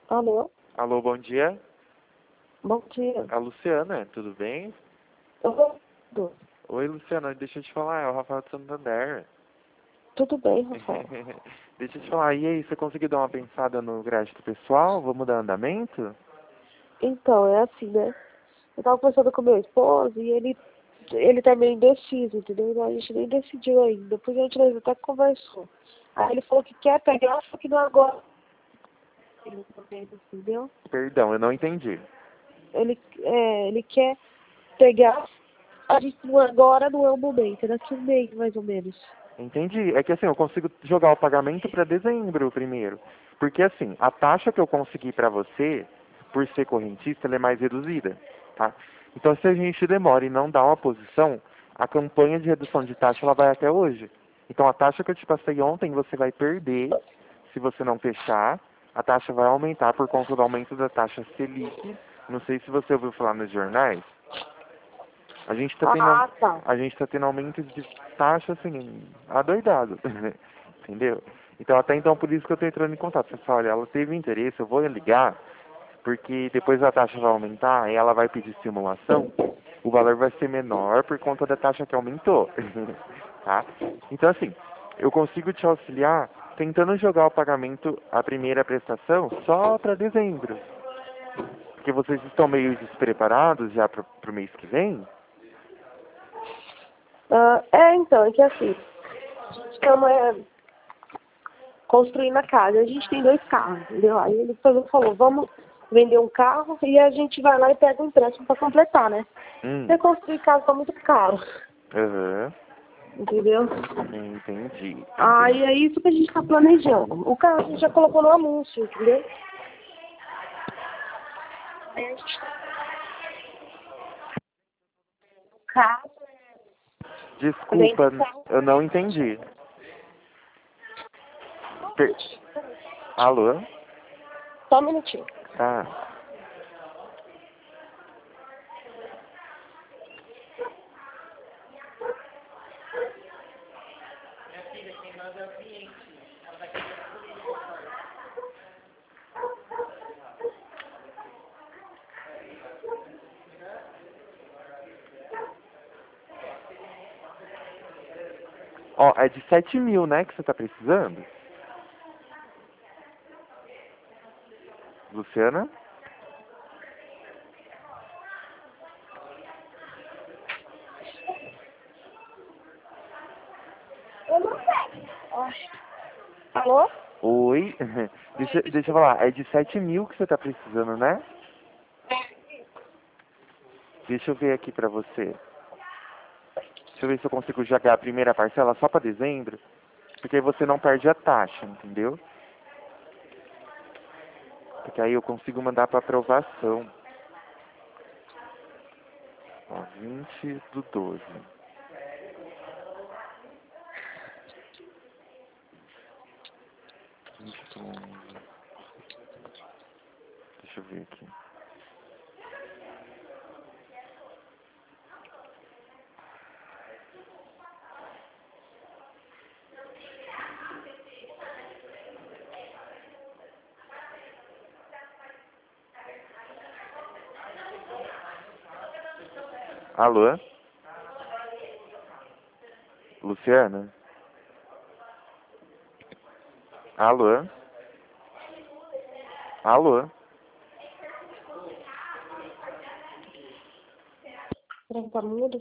Alô? Alô, bom dia. Bom dia. A Luciana, tudo bem? Tudo Oi, Luciana, deixa eu te falar, é o Rafael de Santander. tudo bem, Rafael? Deixa eu te falar, e aí, você conseguiu dar uma pensada no crédito pessoal? Vamos dar andamento? Então, é assim, né? Eu tava conversando com meu esposo e ele tá meio indeciso, entendeu? Então, a gente nem decidiu ainda. Depois a gente até conversou. Aí ele falou que quer pegar, só que não agora. Entendeu? Perdão, eu não entendi. Ele quer pegar, a gente agora não é o momento, é daqui um mês mais ou menos. Entendi. É que assim, eu consigo jogar o pagamento para dezembro primeiro. Porque assim, a taxa que eu consegui para você, por ser correntista, ela é mais reduzida, tá? Então se a gente demora e não dá uma posição, a campanha de redução de taxa ela vai até hoje. Então a taxa que eu te passei ontem você vai perder se você não fechar. A taxa vai aumentar por conta do aumento da taxa Selic. Não sei se você ouviu falar nos jornais. A gente tá tendo, Ah, tá. a gente tá tendo aumentos de taxa, assim, adoidado. Entendeu? Então, até então, por isso que eu tô entrando em contato. Você fala, olha, ela teve interesse, eu vou ligar, porque depois a taxa vai aumentar e ela vai pedir simulação, o valor vai ser menor por conta da taxa que aumentou. Tá? Então, assim, eu consigo te auxiliar tentando jogar o pagamento, a primeira prestação, só para dezembro. Porque vocês estão meio despreparados já para o mês que vem. Então, é que assim, a gente estamos construindo a casa. A gente tem 2 carros, entendeu? Aí ele falou, vamos vender um carro e a gente vai lá e pega um empréstimo para completar, né? Porque construir casa tá muito caro, Aham. entendeu? Entendi. Aí é isso que a gente tá planejando. O carro a gente já colocou no anúncio, entendeu? Aí a gente tá no carro, Desculpa, eu não entendi. Per- Alô? só um minutinho. Tá. Ó, é de 7.000, né, que você tá precisando? Luciana? Eu não sei. Alô? Oi? Deixa eu falar, é de 7.000 que você tá precisando, né? Deixa eu ver aqui pra você. Deixa eu ver se eu consigo jogar a primeira parcela só pra dezembro. Porque aí você não perde a taxa, entendeu? Porque aí eu consigo mandar pra aprovação. Ó, 20/12. 20/11. Deixa eu ver aqui. Alô? Luciana? Alô? Alô? Será que tá mudo?